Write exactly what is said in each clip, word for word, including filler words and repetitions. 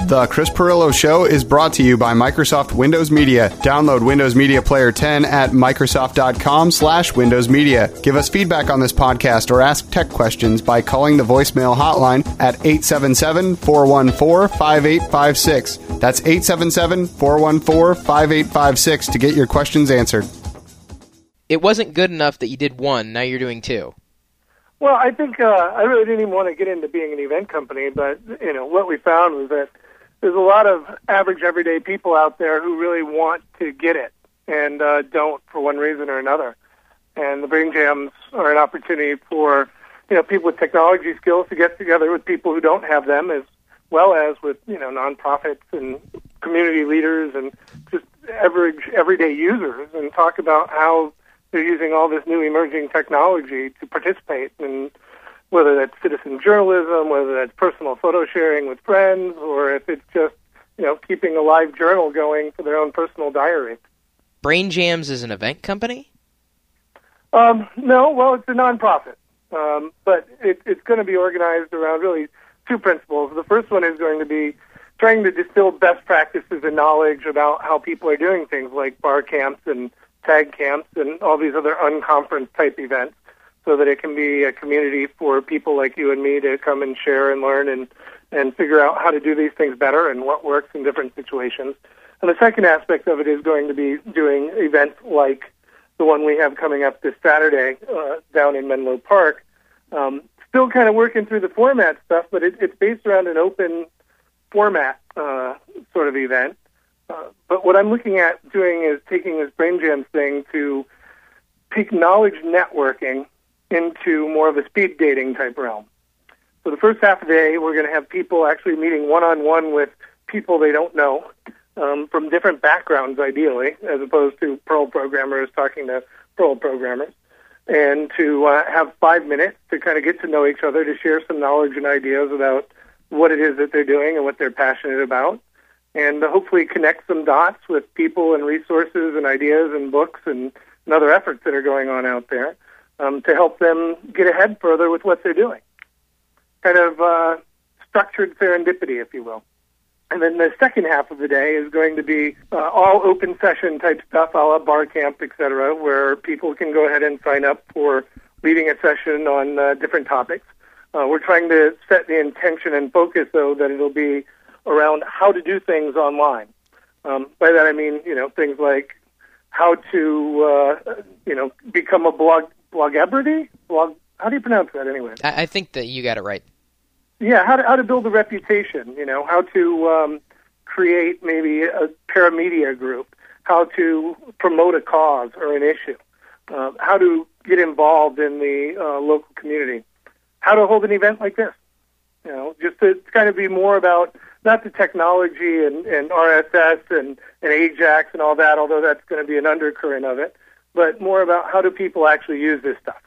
The Chris Pirillo Show is brought to you by Microsoft Windows Media. Download Windows Media Player ten at Microsoft.com slash Windows Media. Give us feedback on this podcast or ask tech questions by calling the voicemail hotline at eight seven seven, four one four, five eight five six. That's eight seven seven, four one four, five eight five six to get your questions answered. It wasn't good enough that you did one, now you're doing two. Well, I think uh, I really didn't even want to get into being an event company, but you know what we found was that there's a lot of average, everyday people out there who really want to get it and uh, don't for one reason or another. And the Brain Jams are an opportunity for you know people with technology skills to get together with people who don't have them, as well as with you know nonprofits and community leaders and just average, everyday users, and talk about how they're using all this new emerging technology to participate in, whether that's citizen journalism, whether that's personal photo sharing with friends, or if it's just, you know, keeping a live journal going for their own personal diary. Brain Jams is an event company? Um, no, well, it's a nonprofit. Um, but it, it's going to be organized around really two principles. The first one is going to be trying to distill best practices and knowledge about how people are doing things like bar camps and tag camps and all these other unconference type events, so that it can be a community for people like you and me to come and share and learn and, and figure out how to do these things better and what works in different situations. And the second aspect of it is going to be doing events like the one we have coming up this Saturday uh, down in Menlo Park. Um, still kind of working through the format stuff, but it, it's based around an open format uh, sort of event. Uh, but what I'm looking at doing is taking this Brain Jams thing to take knowledge networking into more of a speed dating type realm. So the first half of the day, we're going to have people actually meeting one-on-one with people they don't know um, from different backgrounds, ideally, as opposed to Perl programmers talking to Perl programmers, and to uh, have five minutes to kind of get to know each other, to share some knowledge and ideas about what it is that they're doing and what they're passionate about, and hopefully connect some dots with people and resources and ideas and books and, and other efforts that are going on out there um, to help them get ahead further with what they're doing. Kind of uh, structured serendipity, if you will. And then the second half of the day is going to be uh, all open session type stuff, a la bar camp, et cetera, where people can go ahead and sign up for leading a session on uh, different topics. Uh, we're trying to set the intention and focus, though, that it'll be around how to do things online. Um, by that I mean, you know, things like how to, uh, you know, become a blog blogebrity. Blog. How do you pronounce that anyway? I, I think that you got it right. Yeah, how to how to build a reputation. You know, how to um, create maybe a paramedia group. How to promote a cause or an issue. Uh, how to get involved in the uh, local community. How to hold an event like this. You know, just to kind of be more about not the technology and, and R S S and, and Ajax and all that, although that's going to be an undercurrent of it, but more about how do people actually use this stuff.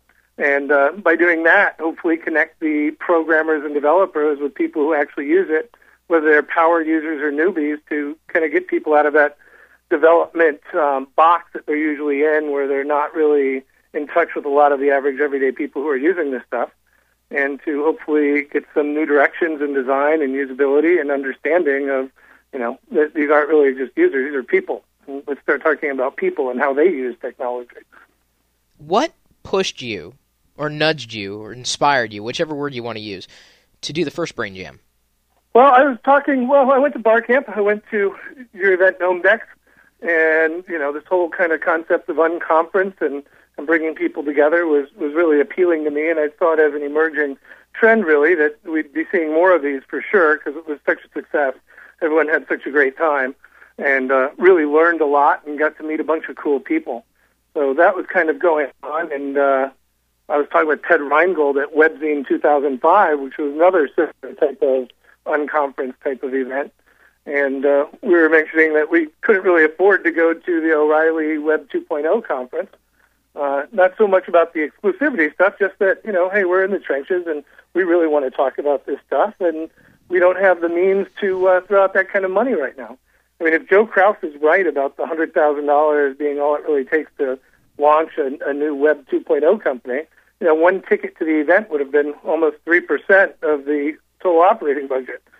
And uh, by doing that, hopefully connect the programmers and developers with people who actually use it, whether they're power users or newbies, to kind of get people out of that development um, box that they're usually in, where they're not really in touch with a lot of the average everyday people who are using this stuff, and to hopefully get some new directions in design and usability and understanding of, you know, that these aren't really just users, these are people. And let's start talking about people and how they use technology. What pushed you, or nudged you, or inspired you, whichever word you want to use, to do the first Brain Jam? Well, I was talking, well, I went to Bar Camp, I went to your event, GnomeDex, and, you know, this whole kind of concept of unconference and and bringing people together was, was really appealing to me, and I saw it as an emerging trend, really, that we'd be seeing more of these for sure, because it was such a success. Everyone had such a great time, and uh, really learned a lot and got to meet a bunch of cool people. So that was kind of going on, and uh, I was talking with Ted Reingold at WebZine two thousand five, which was another similar type of unconference type of event. And uh, we were mentioning that we couldn't really afford to go to the O'Reilly Web two point oh conference. Uh, not so much about the exclusivity stuff, just that, you know, hey, we're in the trenches and we really want to talk about this stuff, and we don't have the means to uh, throw out that kind of money right now. I mean, if Joe Kraus is right about the one hundred thousand dollars being all it really takes to launch a, a new Web two point oh company, you know, one ticket to the event would have been almost three percent of the total operating budget.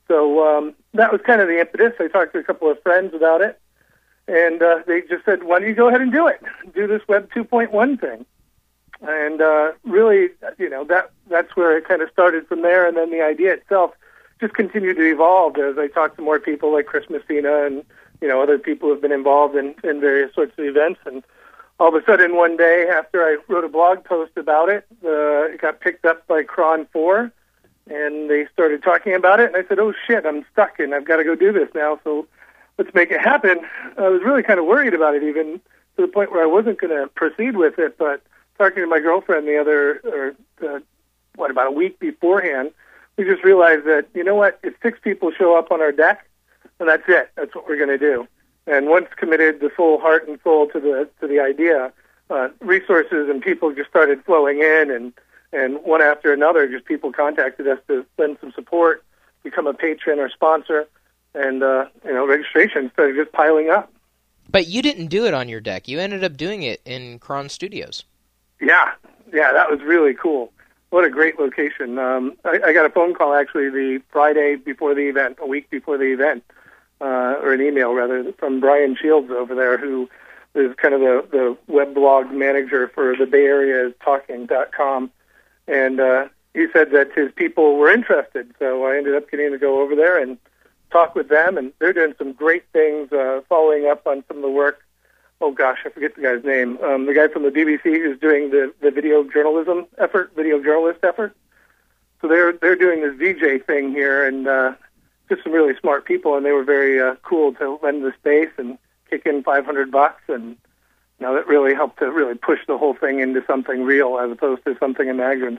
So um, that was kind of the impetus. I talked to a couple of friends about it, and uh, they just said, why don't you go ahead and do it? Do this Web two point one thing. And uh, really, you know, that that's where it kind of started from there, and then the idea itself just continued to evolve as I talked to more people like Chris Messina and, you know, other people who have been involved in, in various sorts of events. And all of a sudden, one day after I wrote a blog post about it, uh, it got picked up by Cron four, and they started talking about it. And I said, oh, shit, I'm stuck, and I've got to go do this now, so let's make it happen. I was really kind of worried about it, even to the point where I wasn't going to proceed with it. But talking to my girlfriend the other, or uh, what, about a week beforehand, we just realized that, you know what, if six people show up on our deck, then that's it. That's what we're going to do. And once committed the full heart and soul to the to the idea, uh, resources and people just started flowing in, and, and one after another, just people contacted us to lend some support, become a patron or sponsor, and uh, you know, registration started just piling up. But you didn't do it on your deck. You ended up doing it in Cron Studios. Yeah, yeah, that was really cool. What a great location. Um, I, I got a phone call, actually, the Friday before the event, a week before the event, uh, or an email, rather, from Brian Shields over there, who is kind of the, the web blog manager for the Bay Area Talking dot com. And uh, he said that his people were interested, so I ended up getting to go over there and talk with them, and they're doing some great things, uh, following up on some of the work. Oh, gosh, I forget the guy's name. Um, the guy from the B B C who's doing the, the video journalism effort, video journalist effort. So they're they're doing this V J thing here, and uh, just some really smart people, and they were very uh, cool to lend the space and kick in five hundred bucks, and you know, that really helped to really push the whole thing into something real as opposed to something imagined.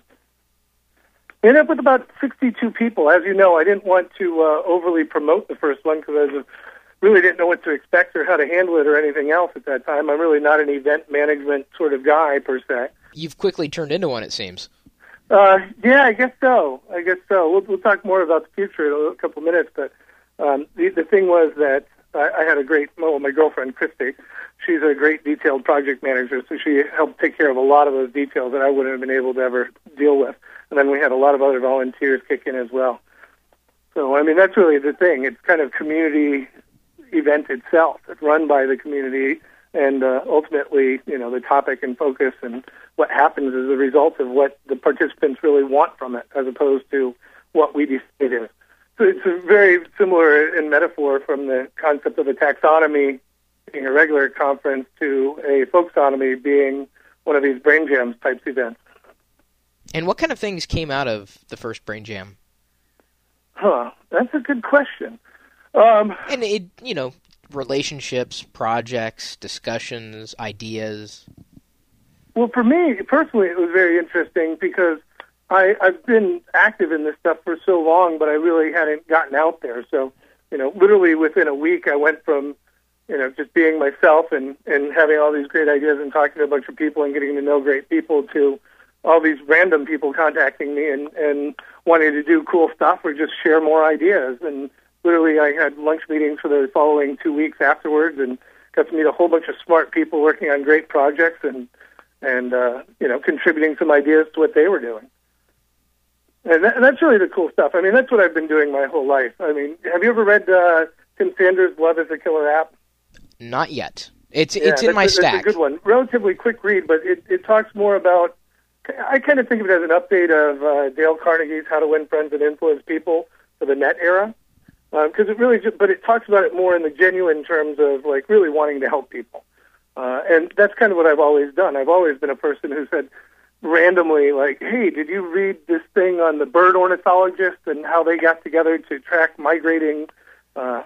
We ended up with about sixty-two people. As you know, I didn't want to uh, overly promote the first one because I was really didn't know what to expect or how to handle it or anything else at that time. I'm really not an event management sort of guy, per se. You've quickly turned into one, it seems. Uh, yeah, I guess so. I guess so. We'll, we'll talk more about the future in a couple of minutes, but um, the, the thing was that I, I had a great, well, my girlfriend, Christy, she's a great detailed project manager, so she helped take care of a lot of those details that I wouldn't have been able to ever deal with. And then we had a lot of other volunteers kick in as well. So, I mean, that's really the thing. It's kind of community event itself. It's run by the community, and uh, ultimately, you know, the topic and focus and what happens is a result of what the participants really want from it, as opposed to what we decide it is. So it's a very similar in metaphor from the concept of a taxonomy being a regular conference to a folksonomy being one of these Brain Jams types events. And what kind of things came out of the first Brain Jam? Huh, that's a good question. Um, and, it, you know, relationships, projects, discussions, ideas. Well, for me, personally, it was very interesting because I, I've been active in this stuff for so long, but I really hadn't gotten out there. So, you know, literally within a week, I went from, you know, just being myself and, and having all these great ideas and talking to a bunch of people and getting to know great people to all these random people contacting me and, and wanting to do cool stuff or just share more ideas. And literally, I had lunch meetings for the following two weeks afterwards and got to meet a whole bunch of smart people working on great projects and, and uh, you know, contributing some ideas to what they were doing. And, that, and that's really the cool stuff. I mean, that's what I've been doing my whole life. I mean, have you ever read uh, Tim Sanders' Love is a Killer App? Not yet. It's yeah, it's in my a, stack. It's a good one. Relatively quick read, but it, it talks more about, I kind of think of it as an update of uh, Dale Carnegie's How to Win Friends and Influence People for the net era. Because um, it really, just, but it talks about it more in the genuine terms of like really wanting to help people, uh, and that's kind of what I've always done. I've always been a person who said randomly, like, "Hey, did you read this thing on the bird ornithologist and how they got together to track migrating uh,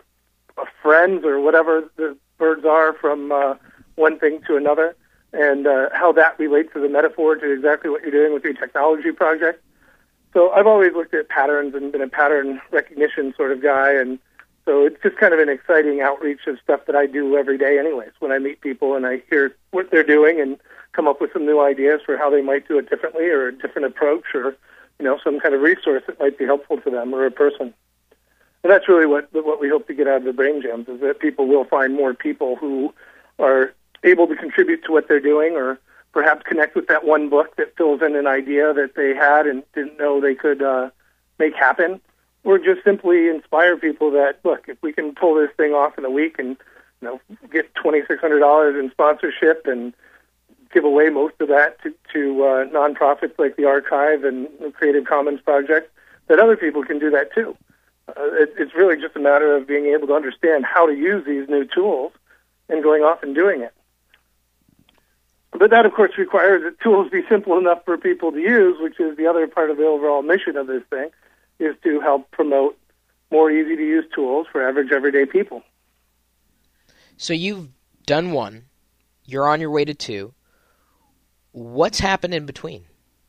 friends or whatever the birds are from uh, one thing to another, and uh, how that relates to the metaphor to exactly what you're doing with your technology project?" So I've always looked at patterns and been a pattern recognition sort of guy, and so it's just kind of an exciting outreach of stuff that I do every day anyways, when I meet people and I hear what they're doing and come up with some new ideas for how they might do it differently or a different approach or, you know, some kind of resource that might be helpful to them or a person. And that's really what what we hope to get out of the Brain Jams, is that people will find more people who are able to contribute to what they're doing or perhaps connect with that one book that fills in an idea that they had and didn't know they could uh, make happen, or just simply inspire people that, look, if we can pull this thing off in a week and, you know, get twenty-six hundred dollars in sponsorship and give away most of that to, to uh, nonprofits like the Archive and the Creative Commons Project, that other people can do that too. Uh, it, it's really just a matter of being able to understand how to use these new tools and going off and doing it. But that, of course, requires that tools be simple enough for people to use, which is the other part of the overall mission of this thing, is to help promote more easy-to-use tools for average, everyday people. So you've done one. You're on your way to two. What's happened in between?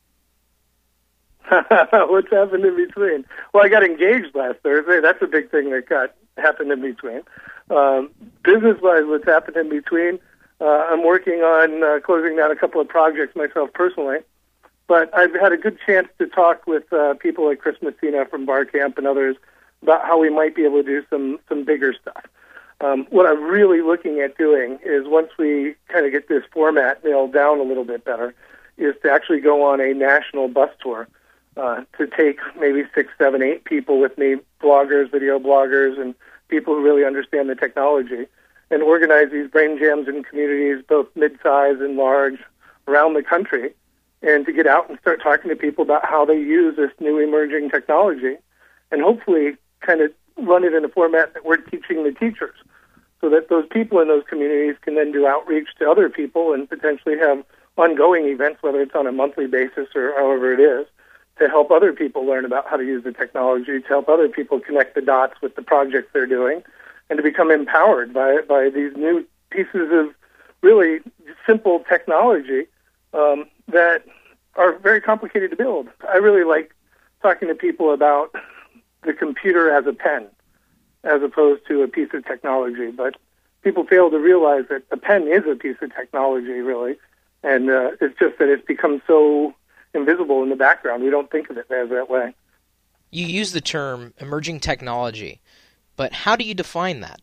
What's happened in between? Well, I got engaged last Thursday. That's a big thing that got happened in between. Um, business-wise, what's happened in between? Uh, I'm working on uh, closing down a couple of projects myself personally, but I've had a good chance to talk with uh, people like Chris Messina from Barcamp and others about how we might be able to do some some bigger stuff. Um, what I'm really looking at doing is, once we kind of get this format nailed down a little bit better, is to actually go on a national bus tour uh, to take maybe six, seven, eight people with me, bloggers, video bloggers, and people who really understand the technology, and organize these brain jams in communities, both mid-size and large, around the country, and to get out and start talking to people about how they use this new emerging technology, and hopefully kind of run it in a format that we're teaching the teachers, so that those people in those communities can then do outreach to other people and potentially have ongoing events, whether it's on a monthly basis or however it is, to help other people learn about how to use the technology, to help other people connect the dots with the projects they're doing, and to become empowered by by these new pieces of really simple technology um, that are very complicated to build. I really like talking to people about the computer as a pen, as opposed to a piece of technology. But people fail to realize that a pen is a piece of technology, really, and uh, it's just that it's become so invisible in the background. We don't think of it as that way. You use the term emerging technology, but how do you define that?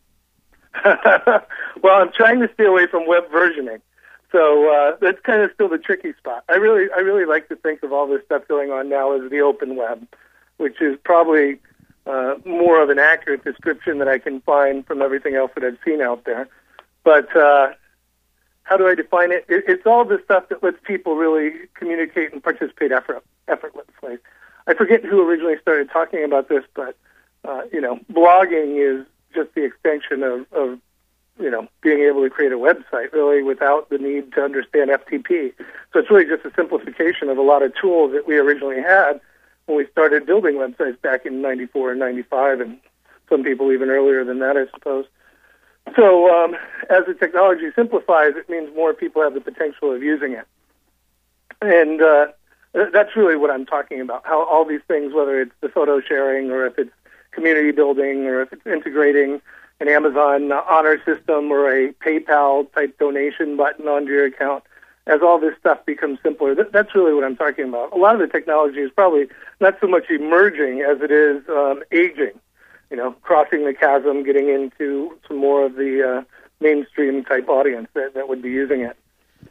Well, I'm trying to stay away from web versioning. So uh, that's kind of still the tricky spot. I really, I really like to think of all this stuff going on now as the open web, which is probably uh, more of an accurate description that I can find from everything else that I've seen out there. But uh, how do I define it? it? It's all the stuff that lets people really communicate and participate effort, effortlessly. I forget who originally started talking about this, but uh, you know, blogging is just the extension of, of you know, being able to create a website, really, without the need to understand F T P. So it's really just a simplification of a lot of tools that we originally had when we started building websites back in ninety-four and ninety-five, and some people even earlier than that, I suppose. So um, as the technology simplifies, it means more people have the potential of using it. And uh, that's really what I'm talking about, how all these things, whether it's the photo sharing or if it's community building or if it's integrating an Amazon honor system or a PayPal-type donation button onto your account, as all this stuff becomes simpler. Th- that's really what I'm talking about. A lot of the technology is probably not so much emerging as it is um, aging, you know, crossing the chasm, getting into some more of the uh, mainstream-type audience that, that would be using it.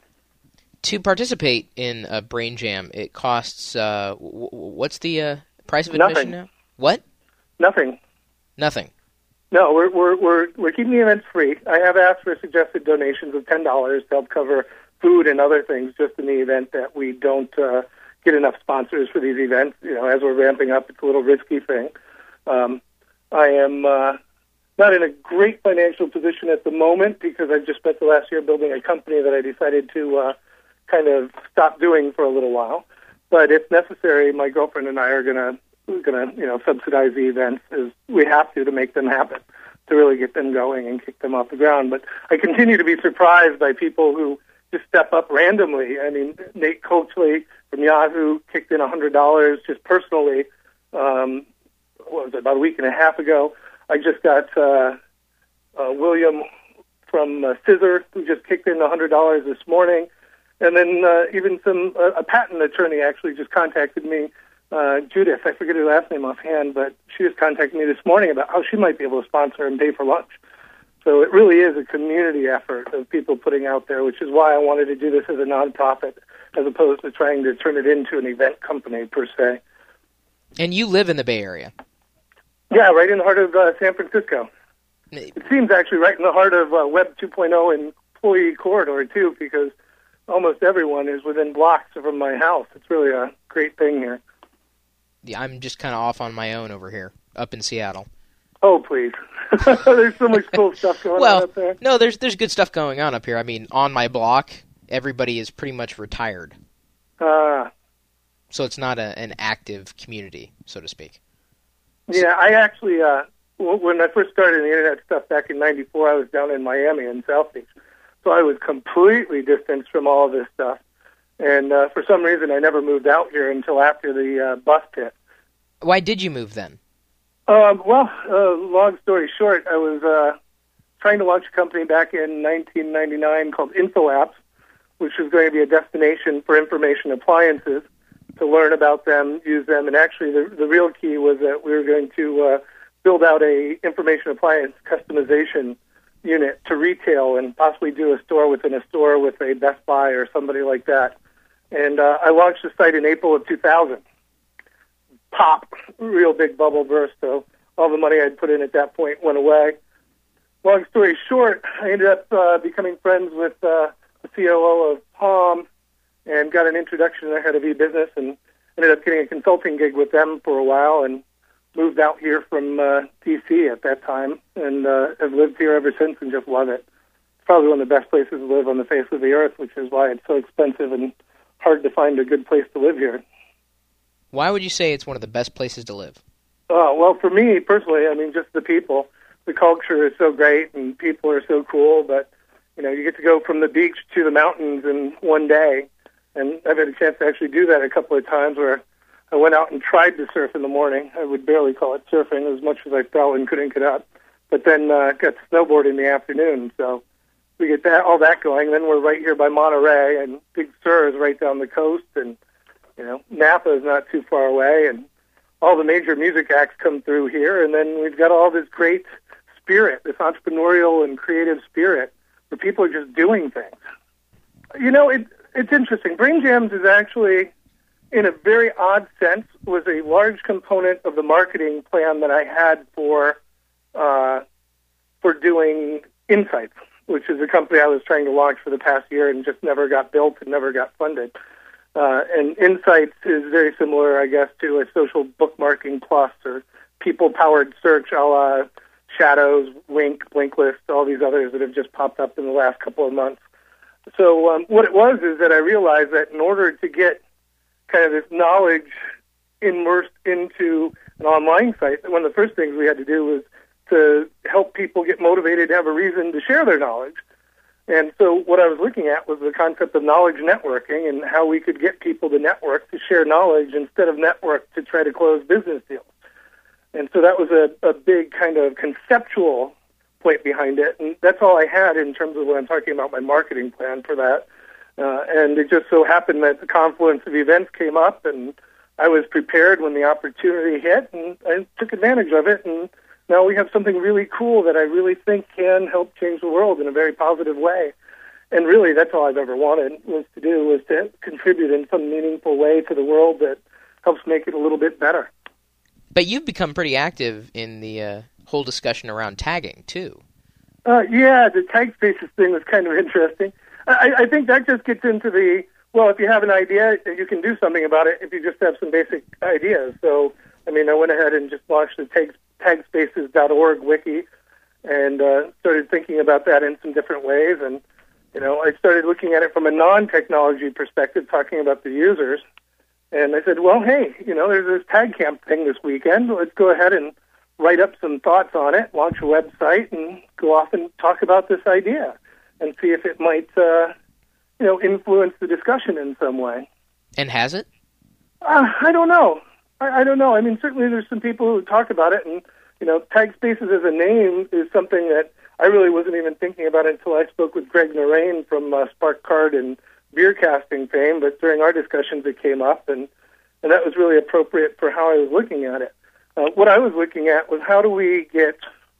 To participate in a Brain Jam, it costs, uh, w- what's the uh, price of admission Nothing. now? What? Nothing. Nothing. No, we're we're we're we're keeping the events free. I have asked for suggested donations of ten dollars to help cover food and other things, just in the event that we don't uh, get enough sponsors for these events. You know, as we're ramping up, it's a little risky thing. Um, I am uh, not in a great financial position at the moment because I've just spent the last year building a company that I decided to uh, kind of stop doing for a little while. But if necessary, my girlfriend and I are going to going to, you know, subsidize the events as we have to to make them happen, to really get them going and kick them off the ground. But I continue to be surprised by people who just step up randomly. I mean, Nate Coachley from Yahoo kicked in one hundred dollars just personally, um, what was it, about a week and a half ago. I just got uh, uh, William from uh, Scissor, who just kicked in one hundred dollars this morning. And then uh, even some uh, a patent attorney actually just contacted me, Uh, Judith, I forget her last name offhand, but she just contacted me this morning about how she might be able to sponsor and pay for lunch. So it really is a community effort of people putting out there, which is why I wanted to do this as a nonprofit as opposed to trying to turn it into an event company per se. And you live in the Bay Area. Yeah, right in the heart of uh, San Francisco. It seems actually right in the heart of uh, Web two point oh employee corridor, too, because almost everyone is within blocks from my house. It's really a great thing here. Yeah, I'm just kind of off on my own over here, up in Seattle. Oh, please. There's so much cool stuff going well, on up there. No, there's there's good stuff going on up here. I mean, on my block, everybody is pretty much retired. Uh, so it's not a, an active community, so to speak. Yeah, I actually, uh, w- when I first started the Internet stuff back in ninety-four, I was down in Miami in South Beach. So I was completely distanced from all of this stuff. And uh, for some reason, I never moved out here until after the uh, bus pit. Why did you move then? Um, well, uh, long story short, I was uh, trying to launch a company back in nineteen ninety-nine called InfoApps, which was going to be a destination for information appliances to learn about them, use them. And actually, the, the real key was that we were going to uh, build out a information appliance customization unit to retail and possibly do a store within a store with a Best Buy or somebody like that. And uh, I launched the site in April of two thousand. Pop, real big bubble burst, so all the money I'd put in at that point went away. Long story short, I ended up uh, becoming friends with uh, the C O O of Palm and got an introduction to the head of e-business and ended up getting a consulting gig with them for a while and moved out here from uh, D C at that time and uh, have lived here ever since and just love it. It's probably one of the best places to live on the face of the earth, which is why it's so expensive and hard to find a good place to live here. Why would you say it's one of the best places to live? Uh, well, for me personally, I mean, just the people. The culture is so great and people are so cool, but, you know, you get to go from the beach to the mountains in one day. And I've had a chance to actually do that a couple of times where I went out and tried to surf in the morning. I would barely call it surfing as much as I fell and couldn't get up. But then uh, got to snowboard in the afternoon. So we get that all that going. Then we're right here by Monterey, and Big Sur is right down the coast. And, you know, Napa is not too far away. And all the major music acts come through here. And then we've got all this great spirit, this entrepreneurial and creative spirit where people are just doing things. You know, it, it's interesting. Brain Jams is actually, in a very odd sense, was a large component of the marketing plan that I had for uh, for doing Insights, which is a company I was trying to launch for the past year and just never got built and never got funded. Uh, and Insights is very similar, I guess, to a social bookmarking plus or people-powered search a la Shadows, Wink, Blinklist, all these others that have just popped up in the last couple of months. So um, what it was is that I realized that in order to get kind of this knowledge immersed into an online site, one of the first things we had to do was to help people get motivated to have a reason to share their knowledge. And so what I was looking at was the concept of knowledge networking and how we could get people to network to share knowledge instead of network to try to close business deals. And so that was a, a big kind of conceptual point behind it. And that's all I had in terms of when I'm talking about my marketing plan for that. Uh, and it just so happened that the confluence of events came up, and I was prepared when the opportunity hit, and I took advantage of it. And now we have something really cool that I really think can help change the world in a very positive way. And really, that's all I've ever wanted was to do, was to contribute in some meaningful way to the world that helps make it a little bit better. But you've become pretty active in the uh, whole discussion around tagging, too. Uh, yeah, the tag spaces thing was kind of interesting. I, I think that just gets into the, well, if you have an idea, you can do something about it if you just have some basic ideas. So, I mean, I went ahead and just launched the tag, tag spaces dot org wiki and uh, started thinking about that in some different ways. And, you know, I started looking at it from a non-technology perspective, talking about the users. And I said, well, hey, you know, there's this tag camp thing this weekend. Let's go ahead and write up some thoughts on it, launch a website, and go off and talk about this idea and see if it might, uh, you know, influence the discussion in some way. And has it? Uh, I don't know. I, I don't know. I mean, certainly there's some people who talk about it, and, you know, Tag Spaces as a name is something that I really wasn't even thinking about until I spoke with Greg Narain from uh, Spark Card and beer casting fame, but during our discussions it came up, and, and that was really appropriate for how I was looking at it. Uh, what I was looking at was how do we get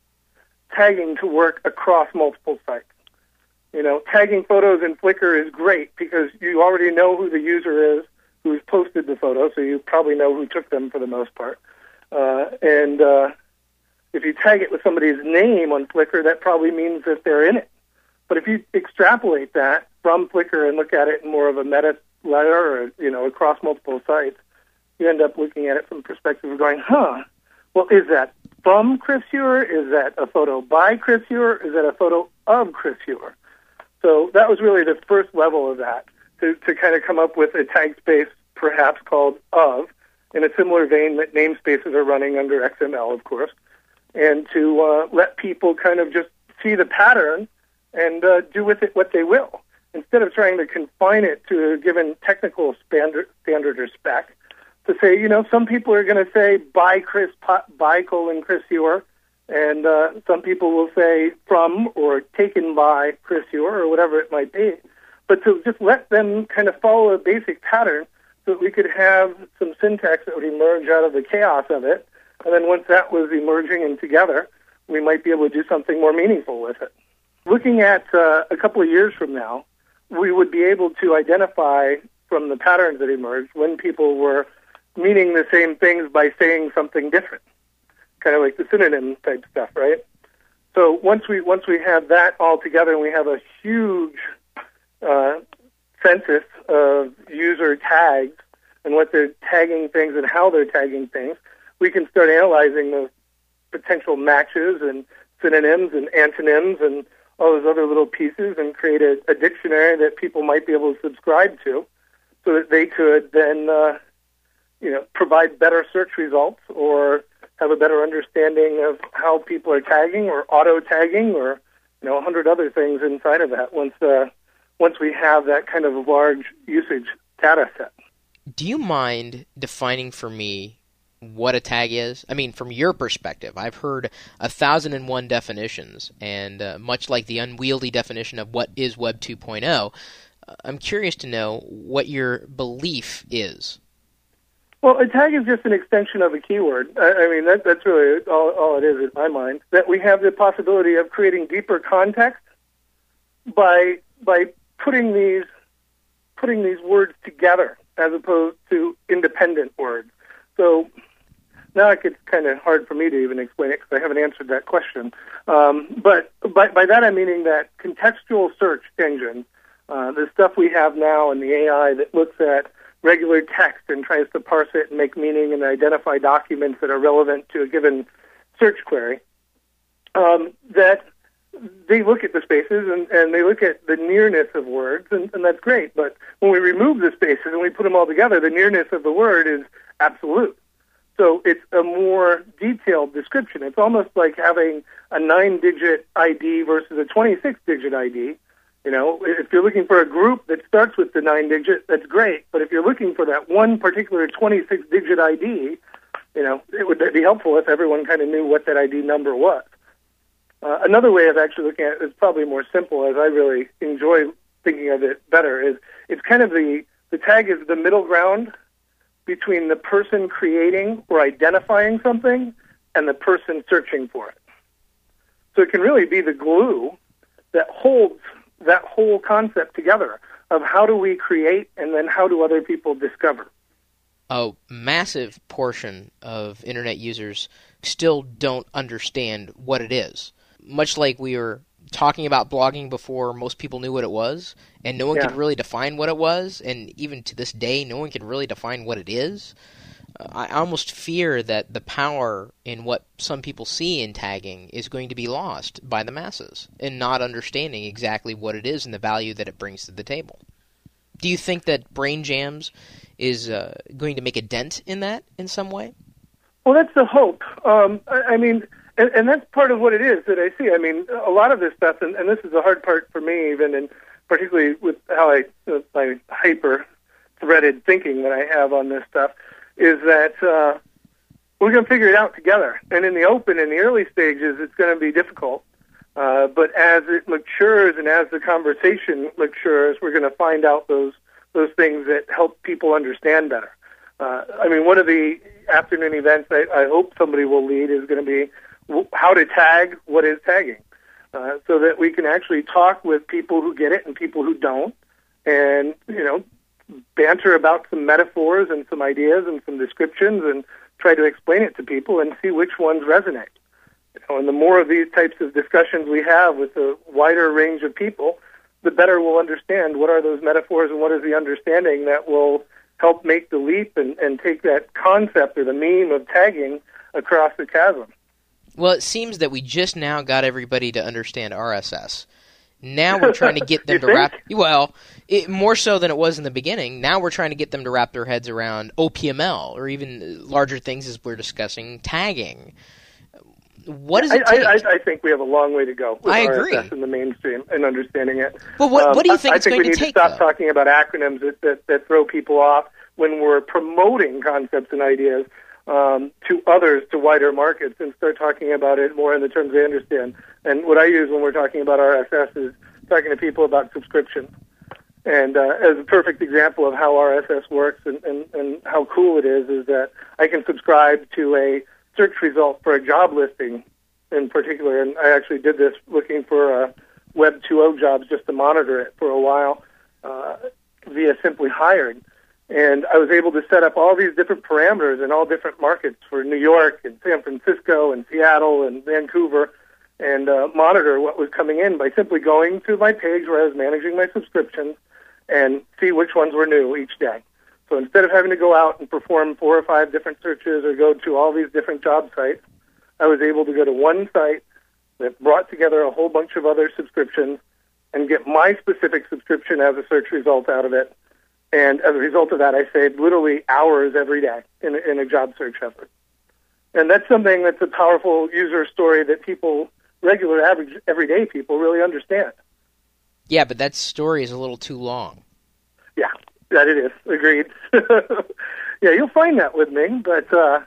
tagging to work across multiple sites? You know, tagging photos in Flickr is great because you already know who the user is who's posted the photo, so you probably know who took them for the most part. Uh, and uh, If you tag it with somebody's name on Flickr, that probably means that they're in it. But if you extrapolate that from Flickr and look at it in more of a meta layer or, you know, across multiple sites, you end up looking at it from the perspective of going, huh, well, is that from Chris Ewer? Is that a photo by Chris Ewer? Is that a photo of Chris Ewer? So that was really the first level of that, to, to kind of come up with a tag space perhaps called of, in a similar vein that namespaces are running under X M L, of course, and to uh, let people kind of just see the pattern and uh, do with it what they will. Instead of trying to confine it to a given technical standard, standard or spec, to say, you know, some people are going to say by Chris, by colon Chris Ewer, and uh, some people will say from or taken by Chris Ewer or whatever it might be. But to just let them kind of follow a basic pattern so that we could have some syntax that would emerge out of the chaos of it. And then once that was emerging and together, we might be able to do something more meaningful with it. Looking at uh, a couple of years from now, we would be able to identify from the patterns that emerged when people were meaning the same things by saying something different, kind of like the synonym type stuff, right? So once we once we have that all together and we have a huge uh, census of user tags and what they're tagging things and how they're tagging things, we can start analyzing those potential matches and synonyms and antonyms and all those other little pieces and create a, a dictionary that people might be able to subscribe to so that they could then, uh, you know, provide better search results or have a better understanding of how people are tagging or auto-tagging or, you know, a hundred other things inside of that once, uh, once we have that kind of large usage data set. Do you mind defining for me what a tag is? I mean, from your perspective, I've heard a thousand and one definitions, and uh, much like the unwieldy definition of what is Web two point oh, uh, I'm curious to know what your belief is. Well, a tag is just an extension of a keyword. I, I mean, that, that's really all, all it is in my mind, that we have the possibility of creating deeper context by by putting these putting these words together as opposed to independent words. So now it gets kind of hard for me to even explain it because I haven't answered that question. Um, but by, by that I'm meaning that contextual search engine, uh, the stuff we have now in the A I that looks at regular text and tries to parse it and make meaning and identify documents that are relevant to a given search query, um, that they look at the spaces and, and they look at the nearness of words, and, and that's great. But when we remove the spaces and we put them all together, the nearness of the word is absolute. So it's a more detailed description. It's almost like having a nine-digit I D versus a twenty-six digit I D. You know, if you're looking for a group that starts with the nine-digit, that's great. But if you're looking for that one particular twenty-six digit I D, you know, it would be helpful if everyone kind of knew what that I D number was. Uh, another way of actually looking at it is probably more simple, as I really enjoy thinking of it better, is it's kind of the, the tag is the middle ground between the person creating or identifying something and the person searching for it. So it can really be the glue that holds that whole concept together of how do we create and then how do other people discover. A massive portion of Internet users still don't understand what it is. Much like we were talking about blogging before most people knew what it was, and no one yeah. could really define what it was, and even to this day, no one can really define what it is. Uh, I almost fear that the power in what some people see in tagging is going to be lost by the masses, and not understanding exactly what it is and the value that it brings to the table. Do you think that Brain Jams is uh, going to make a dent in that in some way? Well, that's the hope. Um, I, I mean... And, and that's part of what it is that I see. I mean, a lot of this stuff, and, and this is the hard part for me even, and particularly with how I, uh, my hyper-threaded thinking that I have on this stuff, is that uh, we're going to figure it out together. And in the open, in the early stages, it's going to be difficult. Uh, but as it matures and as the conversation matures, we're going to find out those those things that help people understand better. Uh, I mean, one of the afternoon events I, I hope somebody will lead is going to be how to tag what is tagging, uh, so that we can actually talk with people who get it and people who don't, and, you know, banter about some metaphors and some ideas and some descriptions and try to explain it to people and see which ones resonate. You know, and the more of these types of discussions we have with a wider range of people, the better we'll understand what are those metaphors and what is the understanding that will help make the leap and, and take that concept or the meme of tagging across the chasm. Well, it seems that we just now got everybody to understand R S S. Now we're trying to get them to think? wrap... Well, it, more so than it was in the beginning. Now we're trying to get them to wrap their heads around O P M L, or even larger things as we're discussing tagging. What does it I, take? I, I think we have a long way to go with I R S S agree. in the mainstream and understanding it. Well, what, what do you think um, it's I think going we to need take, to stop though? talking about acronyms that, that, that throw people off when we're promoting concepts and ideas um, to others, to wider markets, and start talking about it more in the terms they understand. And what I use when we're talking about R S S is talking to people about subscriptions. And uh, as a perfect example of how R S S works and, and, and how cool it is, is that I can subscribe to a search result for a job listing in particular. And I actually did this looking for uh, Web two point oh jobs just to monitor it for a while uh, via Simply Hired. And I was able to set up all these different parameters in all different markets for New York and San Francisco and Seattle and Vancouver, and uh, monitor what was coming in by simply going to my page where I was managing my subscriptions and see which ones were new each day. So instead of having to go out and perform four or five different searches or go to all these different job sites, I was able to go to one site that brought together a whole bunch of other subscriptions and get my specific subscription as a search result out of it. And as a result of that, I saved literally hours every day in a, in a job search effort. And that's something that's a powerful user story that people, regular, average, everyday people, really understand. Yeah, but that story is a little too long. Yeah, that it is. Agreed. Yeah, you'll find that with me, but uh,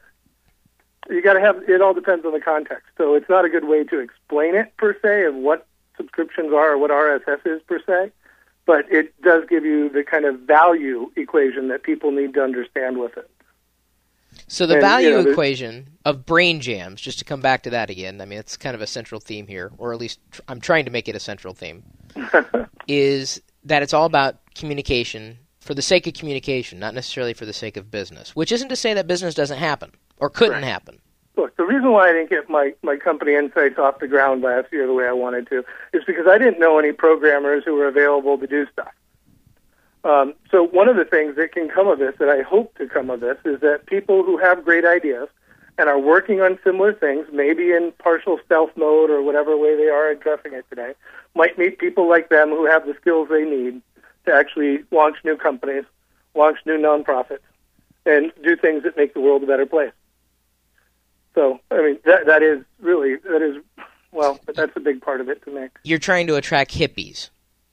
you got to have. It all depends on the context. So it's not a good way to explain it per se of what subscriptions are or what R S S is per se, but it does give you the kind of value equation that people need to understand with it. So the And, value you know, there's- equation of brain jams, just to come back to that again, I mean, it's kind of a central theme here, or at least tr- I'm trying to make it a central theme, is that it's all about communication for the sake of communication, not necessarily for the sake of business, which isn't to say that business doesn't happen or couldn't Right. happen. Look, the reason why I didn't get my, my company Insights off the ground last year the way I wanted to is because I didn't know any programmers who were available to do stuff. Um, so one of the things that can come of this, that I hope to come of this, is that people who have great ideas and are working on similar things, maybe in partial stealth mode or whatever way they are addressing it today, might meet people like them who have the skills they need to actually launch new companies, launch new nonprofits, and do things that make the world a better place. So, I mean, that that is really, that is, well, that's a big part of it to me. You're trying to attract hippies.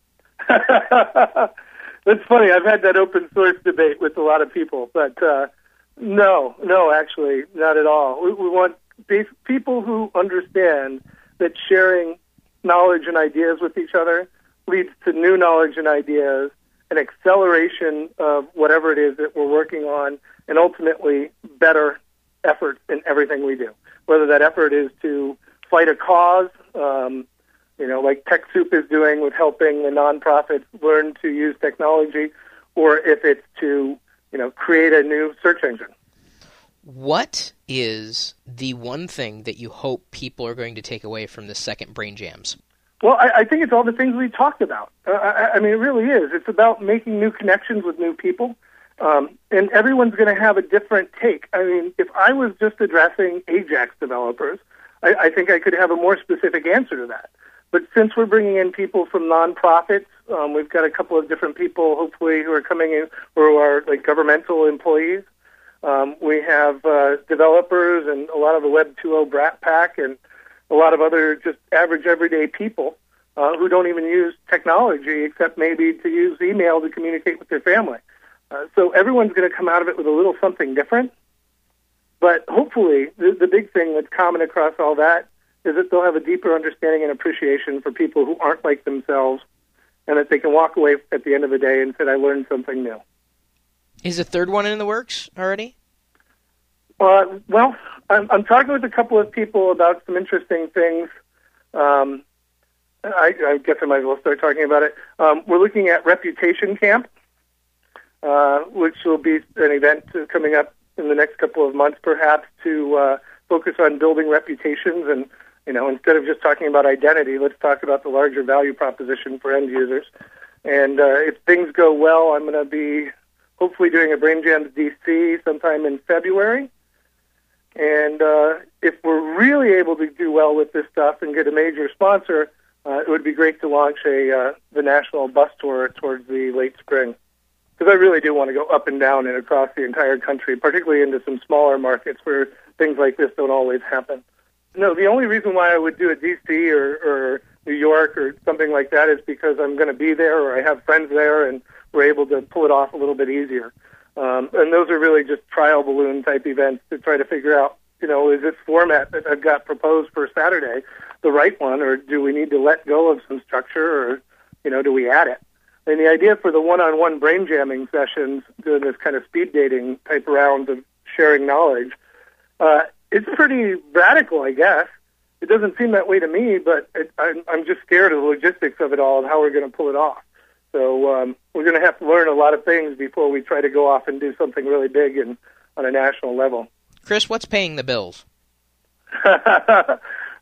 That's funny. I've had that open source debate with a lot of people, but uh, no, no, actually, not at all. We, we want these people who understand that sharing knowledge and ideas with each other leads to new knowledge and ideas, an acceleration of whatever it is that we're working on, and ultimately better effort in everything we do. Whether that effort is to fight a cause, um, you know, like TechSoup is doing with helping the nonprofits learn to use technology, or if it's to, you know, create a new search engine. What is the one thing that you hope people are going to take away from the second Brain Jams? Well, I, I think it's all the things we talked about. Uh, I, I mean, it really is. It's about making new connections with new people, um, and everyone's going to have a different take. I mean, if I was just addressing Ajax developers, I, I think I could have a more specific answer to that. But since we're bringing in people from nonprofits, um, we've got a couple of different people, hopefully, who are coming in who are like governmental employees. Um, we have uh, developers and a lot of the Web two point oh Brat Pack and a lot of other just average, everyday people uh, who don't even use technology except maybe to use email to communicate with their family. Uh, so everyone's going to come out of it with a little something different. But hopefully, the, the big thing that's common across all that is that they'll have a deeper understanding and appreciation for people who aren't like themselves, and that they can walk away at the end of the day and say, I learned something new. Is a third one in the works already? Uh, well, I'm, I'm talking with a couple of people about some interesting things. Um, I, I guess I might as well start talking about it. Um, we're looking at Reputation Camp, uh, which will be an event coming up in the next couple of months, perhaps, to uh, focus on building reputations and You know, instead of just talking about identity, let's talk about the larger value proposition for end users. And uh, if things go well, I'm going to be hopefully doing a Brain Jams D C sometime in February. And uh, if we're really able to do well with this stuff and get a major sponsor, uh, it would be great to launch a uh, the national bus tour towards the late spring. Because I really do want to go up and down and across the entire country, particularly into some smaller markets where things like this don't always happen. No, the only reason why I would do a D C or, or New York or something like that is because I'm going to be there or I have friends there and we're able to pull it off a little bit easier. Um, and those are really just trial balloon type events to try to figure out, you know, is this format that I've got proposed for Saturday the right one, or do we need to let go of some structure, or, you know, do we add it? And the idea for the one-on-one brain jamming sessions, doing this kind of speed dating type round of sharing knowledge, uh, it's pretty radical, I guess. It doesn't seem that way to me, but it, I'm, I'm just scared of the logistics of it all and how we're going to pull it off. So um, we're going to have to learn a lot of things before we try to go off and do something really big and on a national level. Chris, what's paying the bills? uh,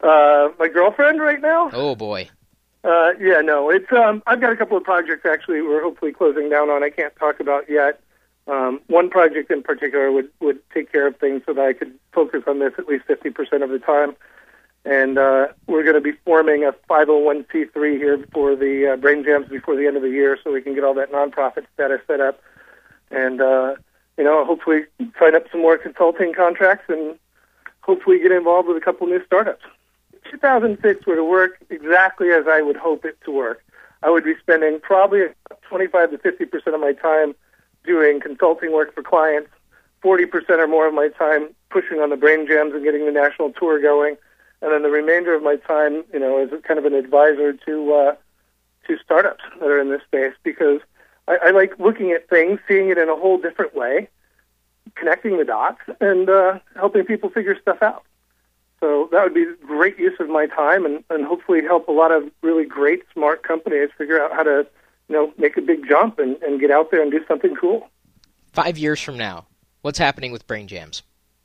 my girlfriend right now? Oh, boy. Uh, yeah, no, it's, um, I've got a couple of projects actually we're hopefully closing down on I can't talk about yet. Um, one project in particular would, would take care of things so that I could focus on this at least fifty percent of the time. And uh, we're going to be forming a five oh one c three here for the uh, Brain Jams before the end of the year so we can get all that nonprofit status set up. And, uh, you know, hopefully sign up some more consulting contracts and hopefully get involved with a couple new startups. If two thousand six were to work exactly as I would hope it to work, I would be spending probably twenty-five to fifty percent of my time doing consulting work for clients, forty percent or more of my time pushing on the Brain Jams and getting the national tour going, and then the remainder of my time, you know, as kind of an advisor to uh, to startups that are in this space, because I, I like looking at things, seeing it in a whole different way, connecting the dots, and uh, helping people figure stuff out. So that would be great use of my time, and, and hopefully help a lot of really great, smart companies figure out how to, you know, make a big jump and, and get out there and do something cool. Five years from now, what's happening with Brain Jams?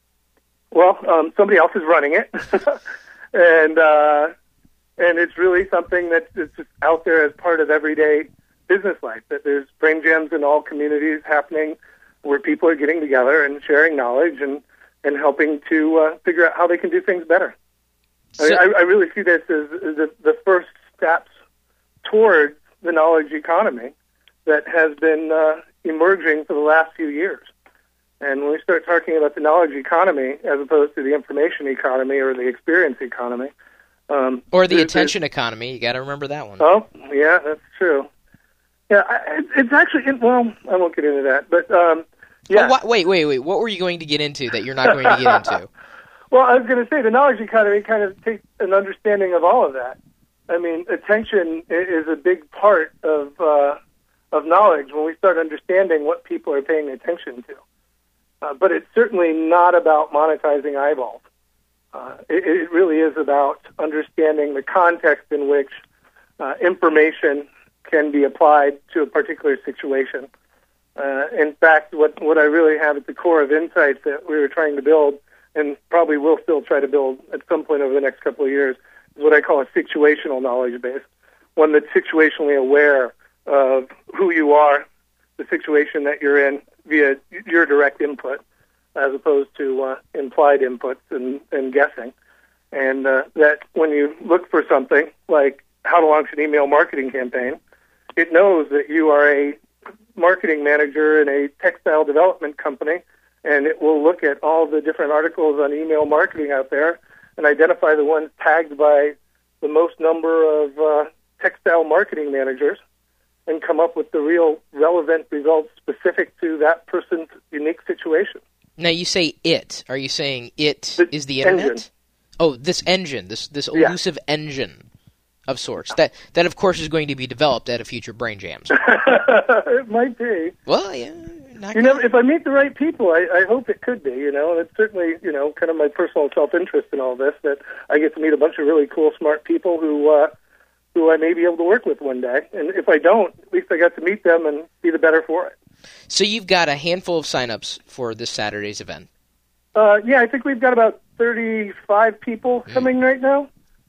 Well, um, somebody else is running it, and uh, and it's really something that's just out there as part of everyday business life, that there's Brain Jams in all communities happening where people are getting together and sharing knowledge and, and helping to uh, figure out how they can do things better. So, I, mean, I, I really see this as, as the, the first steps towards the knowledge economy that has been uh, emerging for the last few years. And when we start talking about the knowledge economy as opposed to the information economy or the experience economy. Um, or the attention economy, you got to remember that one. Oh, yeah, that's true. Yeah, I, it's actually, well, I won't get into that, but um, yeah. Oh, wh- wait, wait, wait, what were you going to get into that you're not going to get into? Well, I was going to say the knowledge economy kind of takes an understanding of all of that. I mean, attention is a big part of uh, of knowledge when we start understanding what people are paying attention to. Uh, but it's certainly not about monetizing eyeballs. Uh, it, it really is about understanding the context in which uh, information can be applied to a particular situation. Uh, in fact, what, what I really have at the core of Insights that we were trying to build, and probably will still try to build at some point over the next couple of years, is what I call a situational knowledge base, one that's situationally aware of who you are, the situation that you're in, via your direct input, as opposed to uh, implied inputs and, and guessing. And uh, that when you look for something like how to launch an email marketing campaign, it knows that you are a marketing manager in a textile development company, and it will look at all the different articles on email marketing out there and identify the ones tagged by the most number of uh, textile marketing managers and come up with the real relevant results specific to that person's unique situation. Now, you say it. Are you saying it the is the Internet? Engine. Oh, this engine, this this Yeah. elusive engine of sorts. That, that, of course, is going to be developed at a future Brain Jams. It might be. Well, yeah. Not You know, if I meet the right people, I, I hope it could be, you know. And it's certainly, you know, kind of my personal self-interest in all this, that I get to meet a bunch of really cool, smart people who uh, who I may be able to work with one day. And if I don't, at least I got to meet them and be the better for it. So you've got a handful of sign-ups for this Saturday's event. Uh, yeah, I think we've got about thirty-five people coming right now.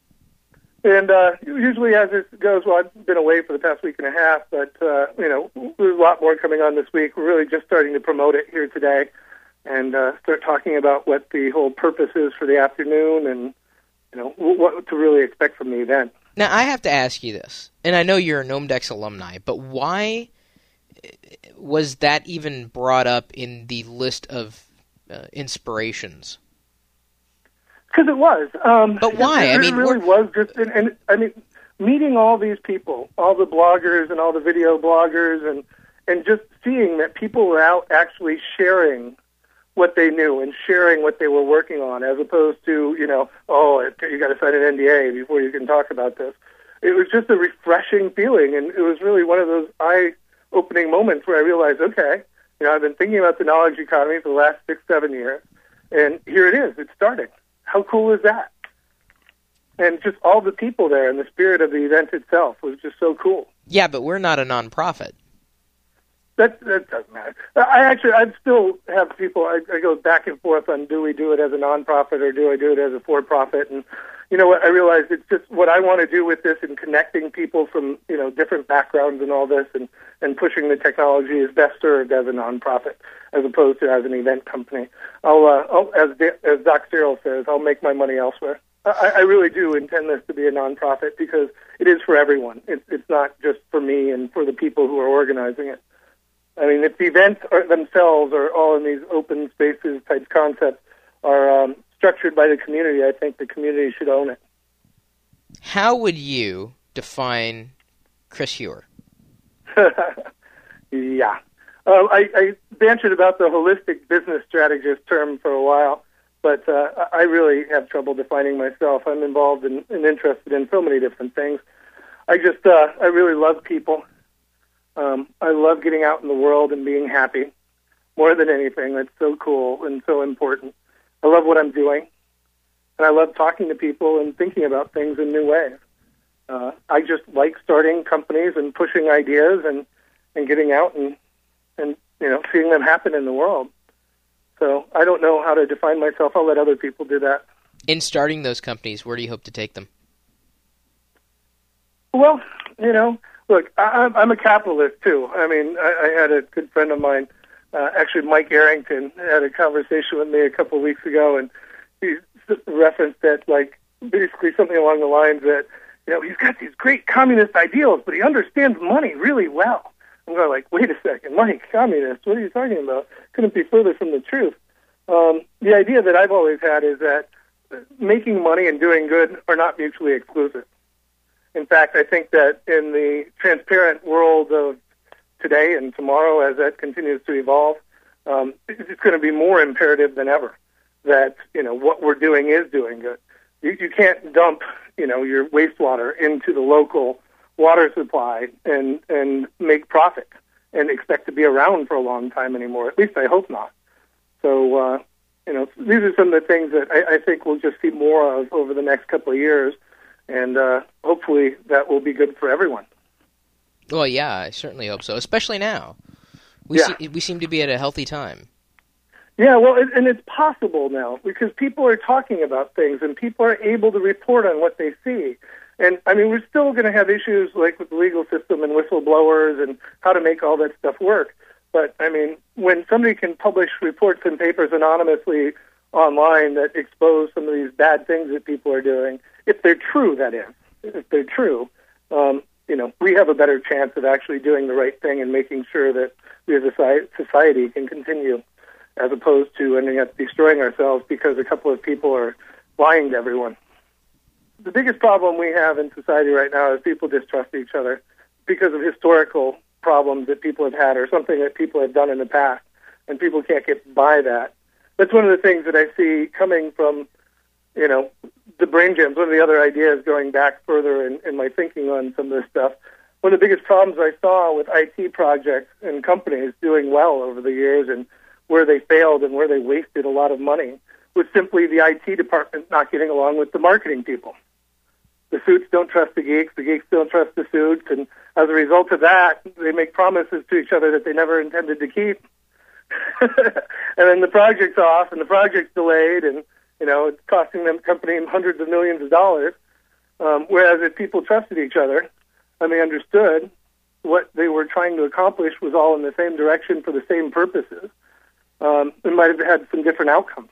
And uh, usually as this goes, well, I've been away for the past week and a half, but, uh, you know, there's a lot more coming on this week. We're really just starting to promote it here today and uh, start talking about what the whole purpose is for the afternoon and, you know, what to really expect from the event. Now, I have to ask you this, and I know you're a GnomeDex alumni, but why was that even brought up in the list of uh, inspirations? Because it was. Um, but why? It, I mean, it really was just, and, and I mean, meeting all these people, all the bloggers and all the video bloggers, and and just seeing that people were out actually sharing what they knew and sharing what they were working on, as opposed to, you know, oh, you got to sign an N D A before you can talk about this. It was just a refreshing feeling, and it was really one of those eye-opening moments where I realized, okay, you know, I've been thinking about the knowledge economy for the last six, seven years, and here it is. It's starting. How cool is that? And just all the people there and the spirit of the event itself was just so cool. Yeah, but we're not a nonprofit. That, that doesn't matter. I actually, I still have people, I, I go back and forth on do we do it as a nonprofit or do I do it as a for-profit? And you know what, I realize it's just what I want to do with this and connecting people from, you know, different backgrounds and all this and, and pushing the technology is best served as a nonprofit as opposed to as an event company. I'll, uh, I'll as, as Doc Cyril says, I'll make my money elsewhere. I, I really do intend this to be a nonprofit because it is for everyone. It's, it's not just for me and for the people who are organizing it. I mean, if the events are, themselves are all in these open spaces type concepts are um, structured by the community, I think the community should own it. How would you define Chris Heuer? yeah. Uh, I, I bantered about the holistic business strategist term for a while, but uh, I really have trouble defining myself. I'm involved in, and interested in so many different things. I just, uh, I really love people. Um, I love getting out in the world and being happy more than anything. That's so cool and so important. I love what I'm doing, and I love talking to people and thinking about things in new ways. Uh, I just like starting companies and pushing ideas and, and getting out and, and, you know, seeing them happen in the world. So I don't know how to define myself. I'll let other people do that. In starting those companies, where do you hope to take them? Well, you know, look, I, I'm a capitalist, too. I mean, I, I had a good friend of mine, uh, actually Mike Arrington, had a conversation with me a couple of weeks ago, and he referenced that, like, basically something along the lines that, you know, he's got these great communist ideals, but he understands money really well. I'm going like, wait a second, Mike, communist, what are you talking about? Couldn't be further from the truth. Um, the idea that I've always had is that making money and doing good are not mutually exclusive. In fact, I think that in the transparent world of today and tomorrow, as that continues to evolve, um, it's going to be more imperative than ever that, you know, what we're doing is doing good. You, you can't dump, you know, your wastewater into the local water supply and, and make profit and expect to be around for a long time anymore. At least I hope not. So, uh, you know, these are some of the things that I, I think we'll just see more of over the next couple of years. And uh, hopefully that will be good for everyone. Well, yeah, I certainly hope so, especially now. We, yeah. se- we seem to be at a healthy time. Yeah, well, it, and it's possible now because people are talking about things and people are able to report on what they see. And, I mean, we're still going to have issues like with the legal system and whistleblowers and how to make all that stuff work. But, I mean, when somebody can publish reports and papers anonymously online that expose some of these bad things that people are doing, if they're true, that is, if they're true, um, you know, we have a better chance of actually doing the right thing and making sure that we as a society can continue, as opposed to ending up destroying ourselves because a couple of people are lying to everyone. The biggest problem we have in society right now is people distrust each other because of historical problems that people have had or something that people have done in the past, and people can't get by that. That's one of the things that I see coming from, you know, the brain gems. One of the other ideas going back further in, in my thinking on some of this stuff, one of the biggest problems I saw with I T projects and companies doing well over the years and where they failed and where they wasted a lot of money was simply the I T department not getting along with the marketing people. The suits don't trust the geeks, the geeks don't trust the suits, and as a result of that, they make promises to each other that they never intended to keep. And then the project's off, and the project's delayed, and, you know, it's costing them company hundreds of millions of dollars. Um, whereas if people trusted each other and they understood what they were trying to accomplish was all in the same direction for the same purposes, um, we might have had some different outcomes.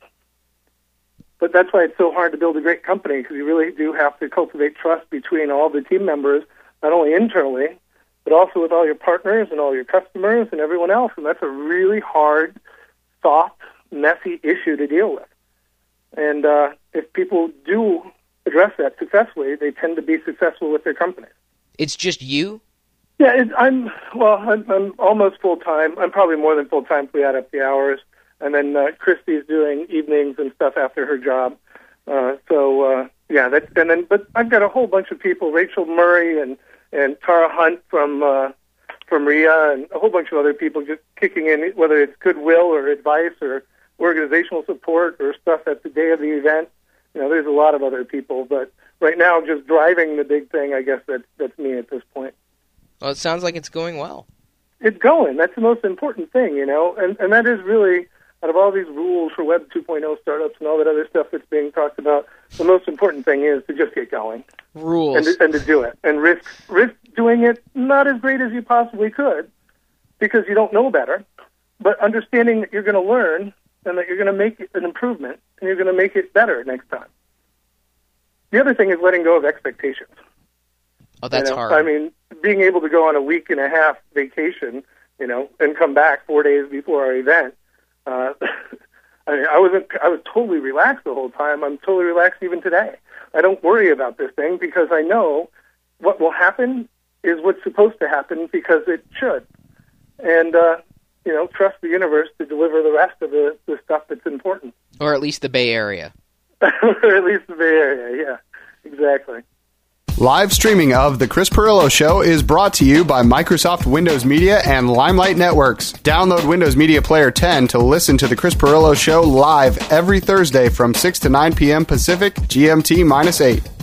But that's why it's so hard to build a great company, because you really do have to cultivate trust between all the team members, not only internally, but also with all your partners and all your customers and everyone else. And that's a really hard, soft, messy issue to deal with. And uh, if people do address that successfully, they tend to be successful with their companies. It's just you? Yeah, it, I'm, well, I'm, I'm almost full-time. I'm probably more than full-time if we add up the hours. And then uh, Christy's doing evenings and stuff after her job. Uh, so, uh, yeah, that, and then, but I've got a whole bunch of people, Rachel Murray and, and Tara Hunt from uh, from R I A, and a whole bunch of other people just kicking in, whether it's goodwill or advice or organizational support or stuff at the day of the event. You know, there's a lot of other people, but right now just driving the big thing, I guess that's, that's me at this point. Well, it sounds like it's going well. It's going. That's the most important thing, you know, and, and that is really... out of all these rules for Web two point oh startups and all that other stuff that's being talked about, the most important thing is to just get going. Rules. And to, and to do it. And risk risk doing it not as great as you possibly could, because you don't know better, but understanding that you're going to learn and that you're going to make an improvement and you're going to make it better next time. The other thing is letting go of expectations. Oh, that's you know? hard. I mean, being able to go on a week and a half vacation, you know, and come back four days before our event. Uh, I mean, I wasn't. I was totally relaxed the whole time. I'm totally relaxed even today. I don't worry about this thing because I know what will happen is what's supposed to happen because it should, and uh, you know, trust the universe to deliver the rest of the, the stuff that's important. Or at least the Bay Area. Or at least the Bay Area. Yeah, exactly. Live streaming of The Chris Pirillo Show is brought to you by Microsoft Windows Media and Limelight Networks. Download Windows Media Player ten to listen to The Chris Pirillo Show live every Thursday from six to nine p.m. Pacific, G M T minus eight.